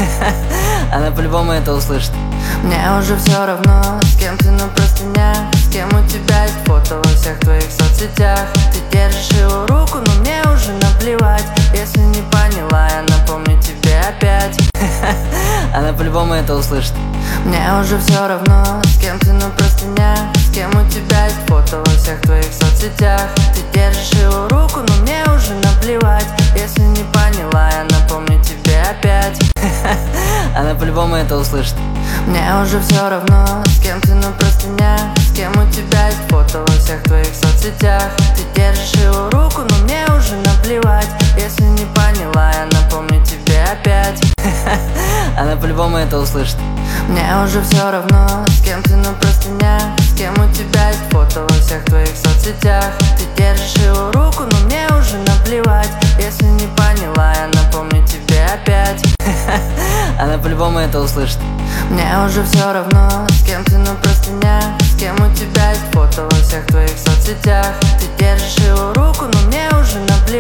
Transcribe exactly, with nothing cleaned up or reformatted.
Она по-любому это услышит. Мне уже все равно, с кем ты на простынях, с кем у тебя есть фото во всех твоих соцсетях. Ты держишь его руку, но мне уже наплевать. Если не поняла, я напомню тебе опять. Она по-любому это услышит. Мне уже все равно, с кем ты на простынях, с кем у тебя есть фото во всех твоих соцсетях. Ты держишь его руку, но мне уже наплевать. Если не поняла, я напомню тебе опять. Она по-любому это услышит. Мне уже все равно, с кем ты на простынях, с кем у тебя есть фото во всех твоих соцсетях. Ты держишь его руку, но мне уже наплевать. Если не поняла, я напомню тебе опять. Она по-любому это услышит. Мне уже все равно, с кем ты на простынях, с кем у тебя есть фото во всех твоих соцсетях. Ты держишь его руку, но мне уже наплевать. Если не поняла, я напомню тебе опять. Она по-любому это услышит. Мне уже все равно, с кем ты на простынях, с кем у тебя есть фото во всех твоих соцсетях. Ты держишь его руку, но мне уже наплевать.